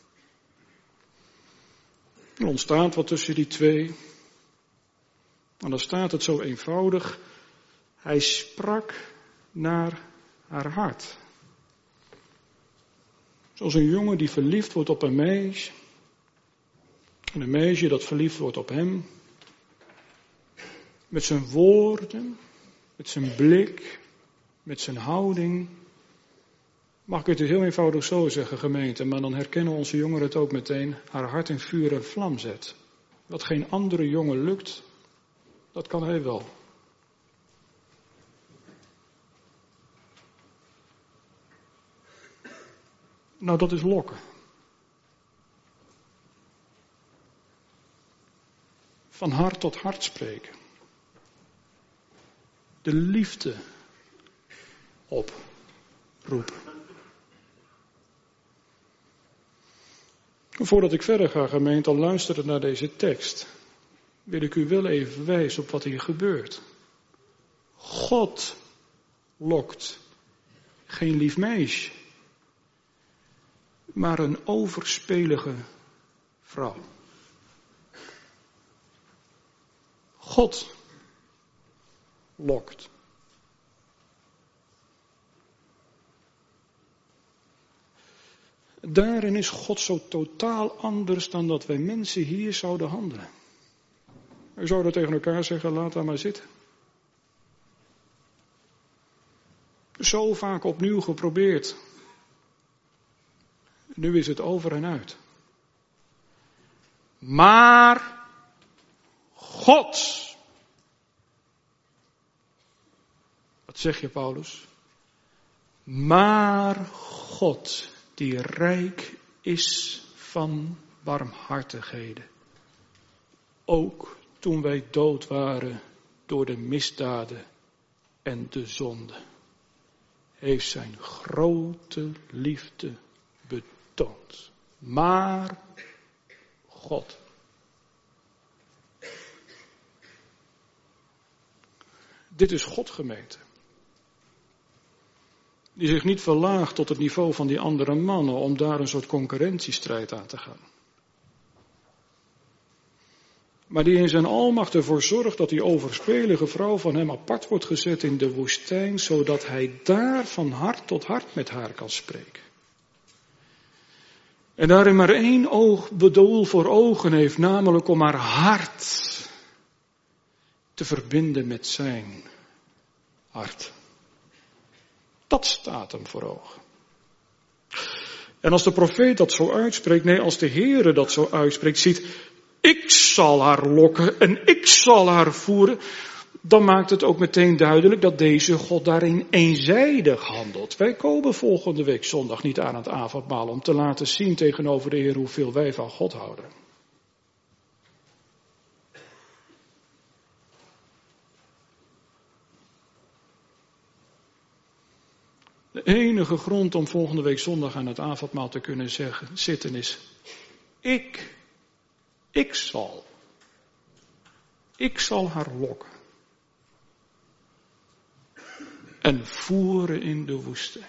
Er ontstaat wat tussen die twee. En dan staat het zo eenvoudig. Hij sprak naar haar hart. Zoals een jongen die verliefd wordt op een meisje. En een meisje dat verliefd wordt op hem. Met zijn woorden, met zijn blik, met zijn houding. Mag ik het heel eenvoudig zo zeggen, gemeente, maar dan herkennen onze jongeren het ook meteen. Haar hart in vuur en vlam zet. Wat geen andere jongen lukt, dat kan hij wel. Nou, dat is lokken. Van hart tot hart spreken. De liefde oproepen. Voordat ik verder ga, gemeente, al luisteren naar deze tekst, wil ik u wel even wijzen op wat hier gebeurt. God lokt geen lief meisje, maar een overspelige vrouw. God lokt. Daarin is God zo totaal anders dan dat wij mensen hier zouden handelen. We zouden tegen elkaar zeggen, laat daar maar zitten. Zo vaak opnieuw geprobeerd. Nu is het over en uit. Maar God. Wat zeg je, Paulus? Maar God, die rijk is van barmhartigheden. ook toen wij dood waren door de misdaden en de zonde, heeft zijn grote liefde betoond. Maar God. Dit is God, gemeente. Die zich niet verlaagt tot het niveau van die andere mannen om daar een soort concurrentiestrijd aan te gaan. Maar die in zijn almacht ervoor zorgt dat die overspelige vrouw van hem apart wordt gezet in de woestijn, zodat hij daar van hart tot hart met haar kan spreken. En daarin maar één oog, bedoel voor ogen heeft, namelijk om haar hart te verbinden met zijn hart. Dat staat hem voor ogen. En als de profeet dat zo uitspreekt, nee, als de Heere dat zo uitspreekt, ziet, ik zal haar lokken en ik zal haar voeren, dan maakt het ook meteen duidelijk dat deze God daarin eenzijdig handelt. Wij komen volgende week zondag niet aan het avondmaal om te laten zien tegenover de Heer hoeveel wij van God houden. De enige grond om volgende week zondag aan het avondmaal te kunnen zeggen, zitten is, ik, ik zal, ik zal haar lokken en voeren in de woestijn.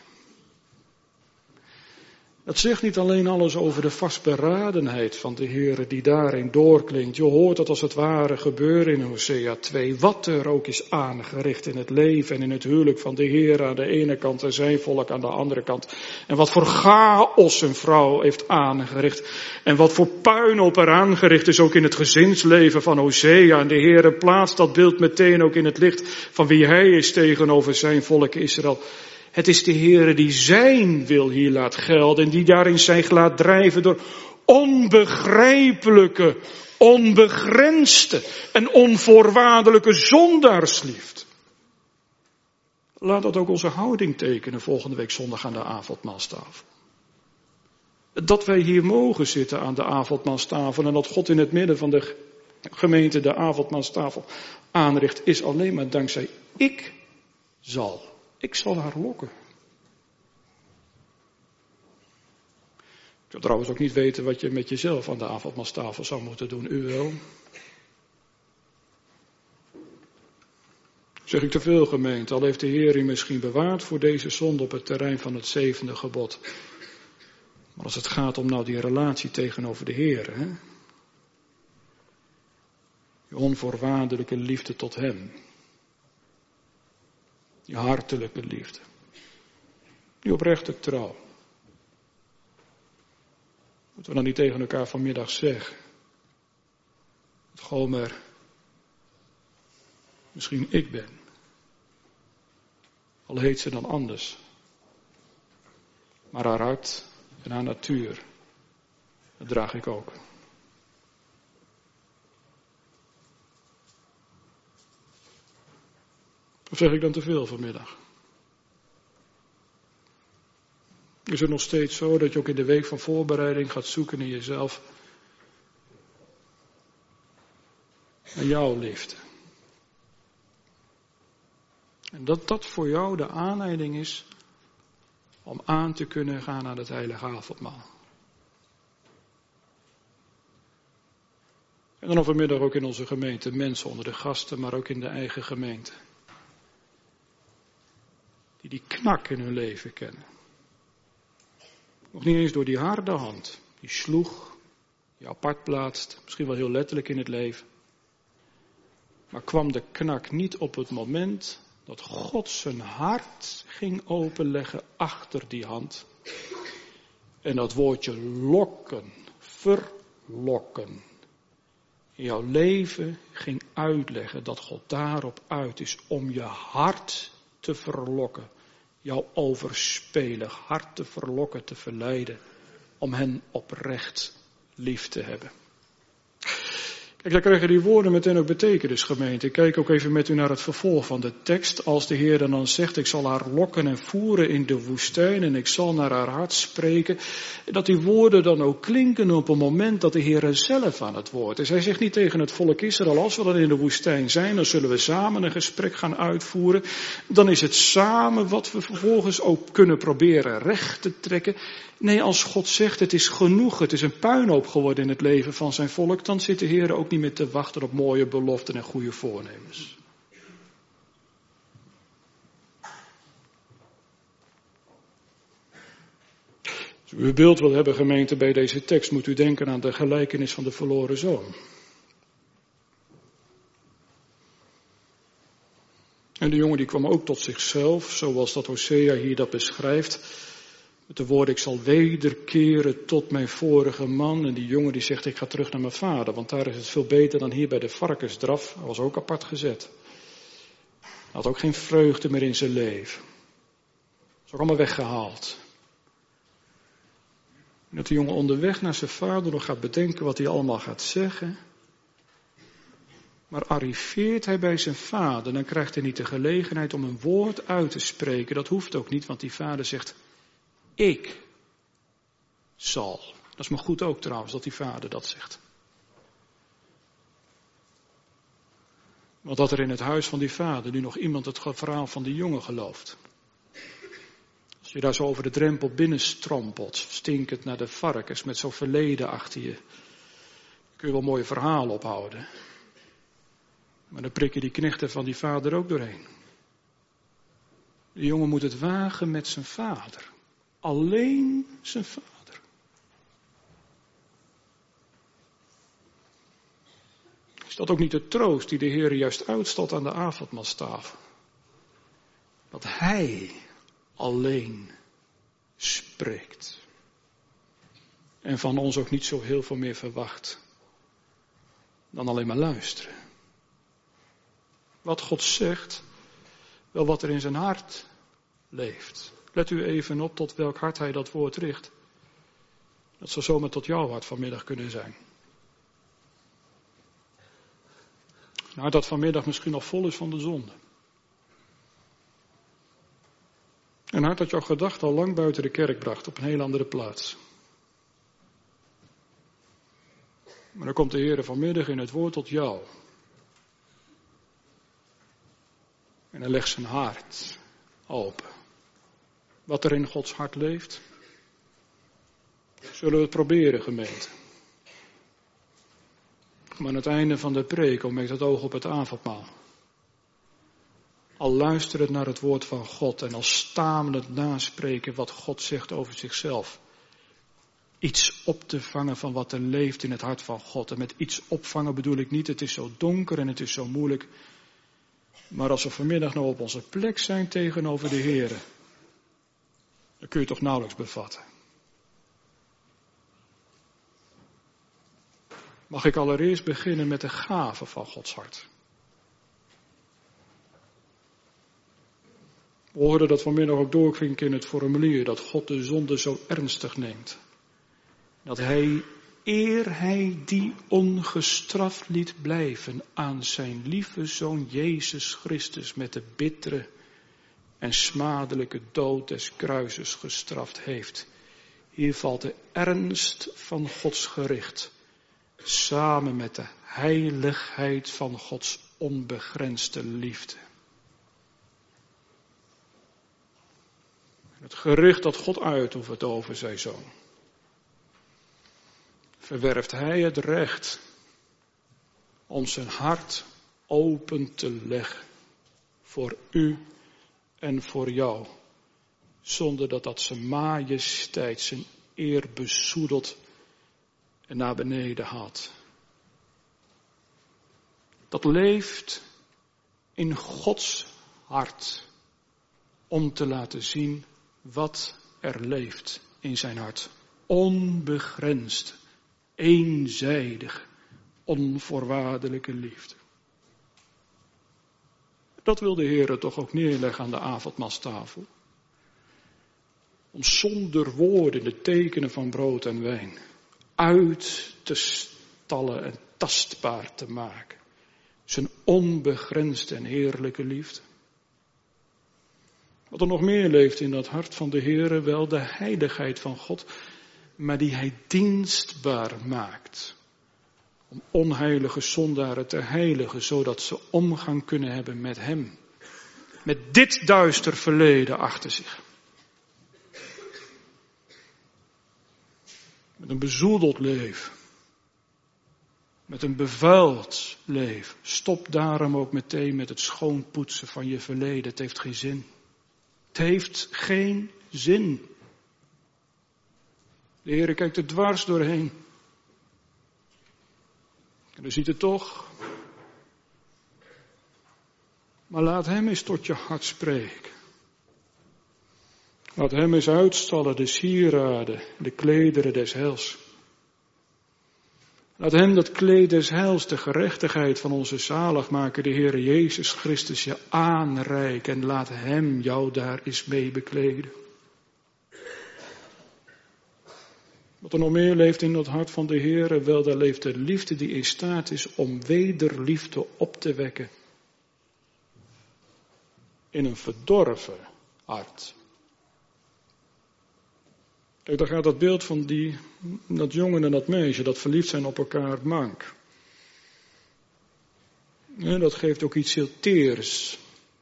Dat zegt niet alleen alles over de vastberadenheid van de Heere die daarin doorklinkt. Je hoort dat als het ware gebeuren in Hosea twee. Wat er ook is aangericht in het leven en in het huwelijk van de Heere aan de ene kant en zijn volk aan de andere kant. En wat voor chaos een vrouw heeft aangericht. En wat voor puinhoop er aangericht is ook in het gezinsleven van Hosea. En de Heere plaatst dat beeld meteen ook in het licht van wie hij is tegenover zijn volk Israël. Het is de Heere die zijn wil hier laat gelden en die daarin zich laat drijven door onbegrijpelijke, onbegrensde en onvoorwaardelijke zondaarsliefde. Laat dat ook onze houding tekenen volgende week zondag aan de avondmaalstafel. Dat wij hier mogen zitten aan de avondmaalstafel en dat God in het midden van de gemeente de avondmaalstafel aanricht, is alleen maar dankzij ik zal. Ik zal haar lokken. Ik zou trouwens ook niet weten wat je met jezelf aan de avondmaalstafel zou moeten doen. U wel? Zeg ik te veel, gemeente, al heeft de Heer u misschien bewaard voor deze zonde op het terrein van het zevende gebod. Maar als het gaat om nou die relatie tegenover de Heer, hè? Je onvoorwaardelijke liefde tot Hem. Die hartelijke liefde. Die oprechte trouw. Moeten we dan niet tegen elkaar vanmiddag zeggen. Dat Gomer misschien ik ben. Al heet ze dan anders. Maar haar hart en haar natuur, dat draag ik ook. Of zeg ik dan te veel vanmiddag? Is het nog steeds zo dat je ook in de week van voorbereiding gaat zoeken in jezelf naar jouw liefde? En dat dat voor jou de aanleiding is om aan te kunnen gaan aan het heilige avondmaal. En dan vanmiddag ook in onze gemeente mensen onder de gasten, maar ook in de eigen gemeente. Die die knak in hun leven kennen. Nog niet eens door die harde hand, die sloeg, die apart plaatst, misschien wel heel letterlijk in het leven. Maar kwam de knak niet op het moment dat God zijn hart ging openleggen achter die hand. En dat woordje lokken, verlokken, in jouw leven ging uitleggen dat God daarop uit is om je hart te verlokken. Jouw overspelig hart te verlokken, te verleiden. Om hen oprecht lief te hebben. Kijk, daar krijgen die woorden meteen ook betekenis, gemeente. Ik kijk ook even met u naar het vervolg van de tekst. Als de Heer dan zegt, ik zal haar lokken en voeren in de woestijn en ik zal naar haar hart spreken. Dat die woorden dan ook klinken op een moment dat de Heer zelf aan het woord is. Hij zegt niet tegen het volk Israël, als we dan in de woestijn zijn, dan zullen we samen een gesprek gaan uitvoeren. Dan is het samen wat we vervolgens ook kunnen proberen recht te trekken. Nee, als God zegt, het is genoeg, het is een puinhoop geworden in het leven van zijn volk, dan zit de Heer ook niet meer te wachten op mooie beloften en goede voornemens. Als u een beeld wil hebben, gemeente, bij deze tekst, moet u denken aan de gelijkenis van de verloren zoon. En de jongen die kwam ook tot zichzelf, zoals dat Hosea hier dat beschrijft. Met de woorden, ik zal wederkeren tot mijn vorige man. En die jongen die zegt, ik ga terug naar mijn vader. Want daar is het veel beter dan hier bij de varkensdraf. Hij was ook apart gezet. Hij had ook geen vreugde meer in zijn leven. Is ook allemaal weggehaald. En dat de jongen onderweg naar zijn vader nog gaat bedenken wat hij allemaal gaat zeggen. Maar arriveert hij bij zijn vader, dan krijgt hij niet de gelegenheid om een woord uit te spreken. Dat hoeft ook niet, want die vader zegt, ik zal. Dat is maar goed ook trouwens, dat die vader dat zegt. Want dat er in het huis van die vader nu nog iemand het verhaal van die jongen gelooft. Als je daar zo over de drempel binnenstrompelt, stinkend naar de varkens met zo'n verleden achter je, kun je wel mooie verhalen ophouden. Maar dan prikken die knechten van die vader ook doorheen. De jongen moet het wagen met zijn vader. Alleen zijn vader. Is dat ook niet de troost die de Heer juist uitstalt aan de avondmaalstafel? Dat Hij alleen spreekt. En van ons ook niet zo heel veel meer verwacht dan alleen maar luisteren. Wat God zegt, wel wat er in zijn hart leeft. Let u even op tot welk hart hij dat woord richt. Dat zou zomaar tot jouw hart vanmiddag kunnen zijn. Een hart dat vanmiddag misschien nog vol is van de zonde. Een hart dat jouw gedachten al lang buiten de kerk bracht, op een heel andere plaats. Maar dan komt de Heer vanmiddag in het woord tot jou. En hij legt zijn hart open. Wat er in Gods hart leeft. Zullen we het proberen, gemeente. Maar aan het einde van de preek om met het oog op het avondmaal. Al luisterend naar het woord van God en al stamelend naspreken wat God zegt over zichzelf. Iets op te vangen van wat er leeft in het hart van God. En met iets opvangen bedoel ik niet, het is zo donker en het is zo moeilijk. Maar als we vanmiddag nou op onze plek zijn tegenover de Heer, dan kun je het toch nauwelijks bevatten. Mag ik allereerst beginnen met de gave van Gods hart. We hoorden dat vanmiddag ook doorklinken in het formulier, dat God de zonde zo ernstig neemt. Dat hij, eer hij die ongestraft liet blijven, aan zijn lieve Zoon Jezus Christus met de bittere en smadelijke dood des kruises gestraft heeft. Hier valt de ernst van Gods gericht, samen met de heiligheid van Gods onbegrensde liefde. Het gericht dat God uitoefent over zijn Zoon. Verwerft hij het recht om zijn hart open te leggen voor u en voor jou, zonder dat dat zijn majesteit, zijn eer bezoedelt en naar beneden haalt. Dat leeft in Gods hart om te laten zien wat er leeft in zijn hart. Onbegrensd, eenzijdig, onvoorwaardelijke liefde. Dat wil de Heer toch ook neerleggen aan de avondmaalstafel. Om zonder woorden de tekenen van brood en wijn uit te getallen en tastbaar te maken. Zijn onbegrensde en heerlijke liefde. Wat er nog meer leeft in dat hart van de Heere, wel de heiligheid van God, maar die hij dienstbaar maakt. Om onheilige zondaren te heiligen, zodat ze omgang kunnen hebben met hem. Met dit duister verleden achter zich. Met een bezoedeld leven. Met een bevuild leven. Stop daarom ook meteen met het schoonpoetsen van je verleden. Het heeft geen zin. Het heeft geen zin. De Heere kijkt er dwars doorheen. En u ziet het toch. Maar laat hem eens tot je hart spreken. Laat hem eens uitstallen de sieraden, de klederen des heils. Laat hem dat kleed des heils, de gerechtigheid van onze zaligmaker, de Heere Jezus Christus, je aanreiken. En laat hem jou daar eens mee bekleden. Wat er nog meer leeft in het hart van de Heere, wel daar leeft de liefde die in staat is om wederliefde op te wekken. In een verdorven hart. Kijk, daar gaat dat beeld van die, dat jongen en dat meisje, dat verliefd zijn op elkaar, mank. En dat geeft ook iets heel teers.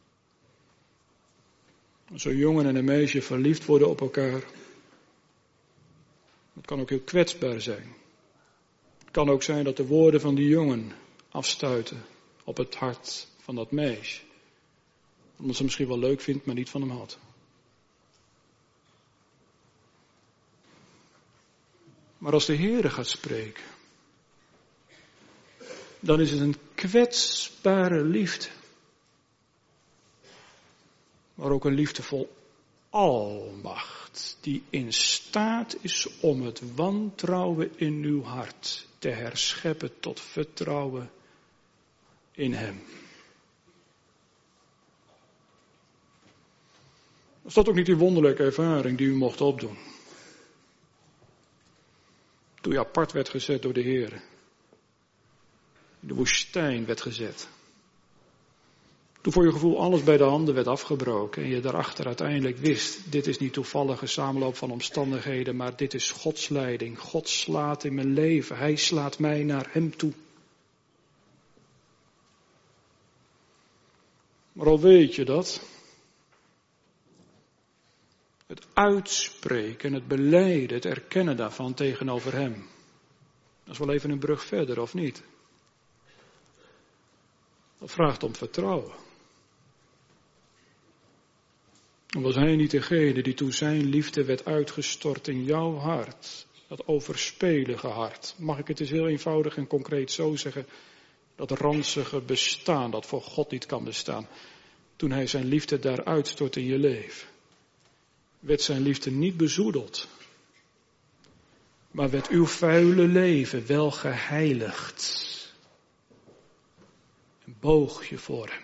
Als zo'n jongen en een meisje verliefd worden op elkaar. Het kan ook heel kwetsbaar zijn. Het kan ook zijn dat de woorden van die jongen afstuiten op het hart van dat meisje. Omdat ze misschien wel leuk vindt, maar niet van hem had. Maar als de Heere gaat spreken, dan is het een kwetsbare liefde. Maar ook een liefde vol almacht, die in staat is om het wantrouwen in uw hart te herscheppen tot vertrouwen in hem. Was dat ook niet die wonderlijke ervaring die u mocht opdoen? Toen je apart werd gezet door de Heer. In de woestijn werd gezet. Toen voor je gevoel alles bij de handen werd afgebroken. En je daarachter uiteindelijk wist. Dit is niet toevallige samenloop van omstandigheden. Maar dit is Gods leiding. God slaat in mijn leven. Hij slaat mij naar hem toe. Maar al weet je dat. Het uitspreken, het belijden, het erkennen daarvan tegenover hem. Dat is wel even een brug verder, of niet? Dat vraagt om vertrouwen. En was hij niet degene die toen zijn liefde werd uitgestort in jouw hart? Dat overspelige hart. Mag ik het eens heel eenvoudig en concreet zo zeggen? Dat ranzige bestaan dat voor God niet kan bestaan. Toen hij zijn liefde daar uitstort in je leven. Werd zijn liefde niet bezoedeld. Maar werd uw vuile leven wel geheiligd. En boog je voor hem.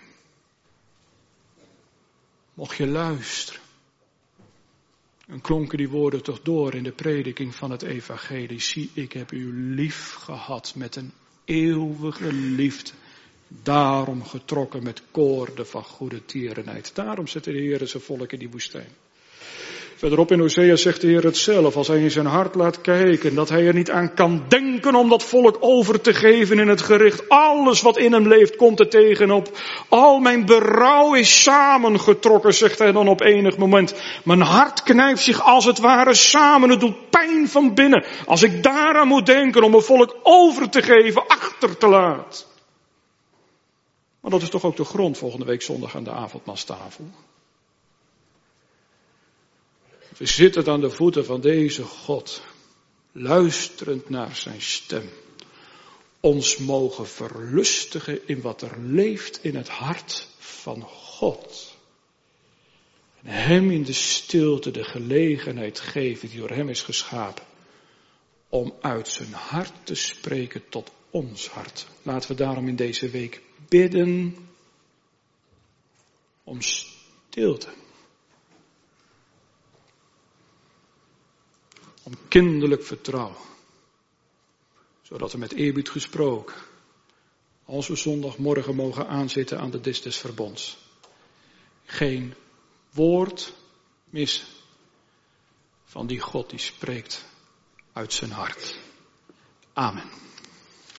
Mocht je luisteren. En klonken die woorden toch door in de prediking van het evangelie. Zie, ik heb u lief gehad met een eeuwige liefde. Daarom getrokken met koorden van goede tierenheid. Daarom zette de Heer zijn volk in die woestijn. Verderop in Hosea zegt de Heer het zelf, als hij in zijn hart laat kijken, dat hij er niet aan kan denken om dat volk over te geven in het gericht. Alles wat in hem leeft komt er tegenop. Al mijn berouw is samengetrokken, zegt hij dan op enig moment. Mijn hart knijpt zich als het ware samen, het doet pijn van binnen. Als ik daaraan moet denken om een volk over te geven, achter te laten. Maar dat is toch ook de grond volgende week zondag aan de avondmaalstafel. We zitten aan de voeten van deze God, luisterend naar zijn stem. Ons mogen verlustigen in wat er leeft in het hart van God. En hem in de stilte de gelegenheid geven die door hem is geschapen. Om uit zijn hart te spreken tot ons hart. Laten we daarom in deze week bidden om stilte. Om kinderlijk vertrouwen. Zodat we met eerbied gesproken, als we zondagmorgen mogen aanzitten aan de dis des verbonds, geen woord missen van die God die spreekt uit zijn hart. Amen.